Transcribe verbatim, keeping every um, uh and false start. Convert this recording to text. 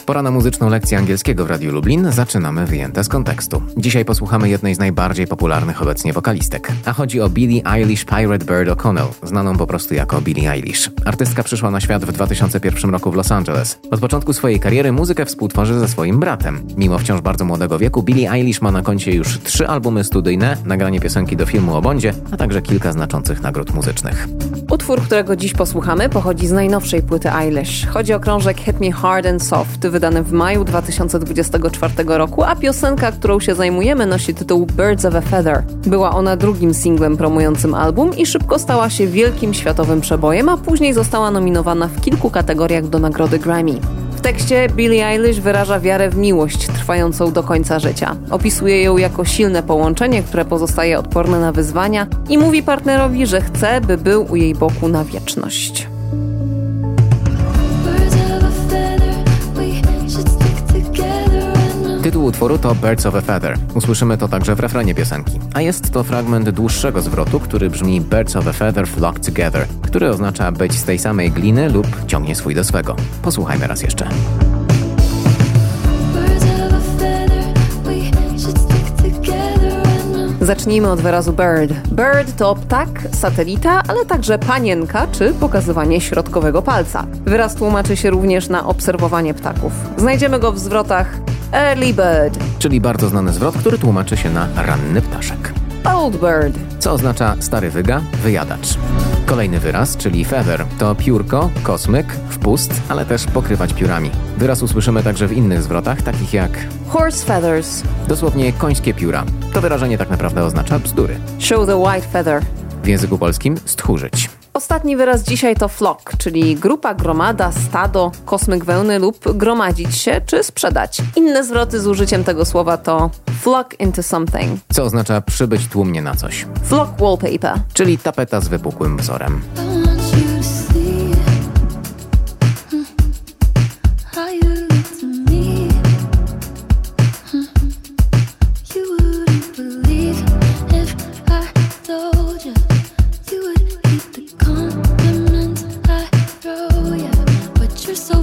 Pora na muzyczną lekcję angielskiego w Radiu Lublin. Zaczynamy wyjęte z kontekstu. Dzisiaj posłuchamy jednej z najbardziej popularnych obecnie wokalistek. A chodzi o Billie Eilish Pirate Bird O'Connell, znaną po prostu jako Billie Eilish. Artystka przyszła na świat w dwa tysiące pierwszym roku w Los Angeles. Od początku swojej kariery muzykę współtworzy ze swoim bratem. Mimo wciąż bardzo młodego wieku, Billie Eilish ma na koncie już trzy albumy studyjne, nagranie piosenki do filmu o Bondzie, a także kilka znaczących nagród muzycznych. Utwór, którego dziś posłuchamy, pochodzi z najnowszej płyty Eilish. Chodzi o krążek Hit Me Hard and Soft, wydany w maju dwa tysiące dwudziestego czwartego roku, a piosenka, którą się zajmujemy, nosi tytuł Birds of a Feather. Była ona drugim singlem promującym album i szybko stała się wielkim światowym przebojem, a później została nominowana w kilku kategoriach do nagrody Grammy. W tekście Billie Eilish wyraża wiarę w miłość trwającą do końca życia. Opisuje ją jako silne połączenie, które pozostaje odporne na wyzwania i mówi partnerowi, że chce, by był u jej boku na wieczność. Tytuł utworu to Birds of a Feather. Usłyszymy to także w refrenie piosenki. A jest to fragment dłuższego zwrotu, który brzmi Birds of a Feather flock together, który oznacza być z tej samej gliny lub ciągnie swój do swego. Posłuchajmy raz jeszcze. Zacznijmy od wyrazu bird. Bird to ptak, satelita, ale także panienka czy pokazywanie środkowego palca. Wyraz tłumaczy się również na obserwowanie ptaków. Znajdziemy go w zwrotach early bird, czyli bardzo znany zwrot, który tłumaczy się na ranny ptaszek. Old bird, co oznacza stary wyga, wyjadacz. Kolejny wyraz, czyli feather, to piórko, kosmyk, wpust, ale też pokrywać piórami. Wyraz usłyszymy także w innych zwrotach, takich jak horse feathers, dosłownie końskie pióra. To wyrażenie tak naprawdę oznacza bzdury. Show the white feather, w języku polskim stchórzyć. Ostatni wyraz dzisiaj to flock, czyli grupa, gromada, stado, kosmyk wełny lub gromadzić się czy sprzedać. Inne zwroty z użyciem tego słowa to flock into something, co oznacza przybyć tłumnie na coś. Flock wallpaper, czyli tapeta z wypukłym wzorem. You're so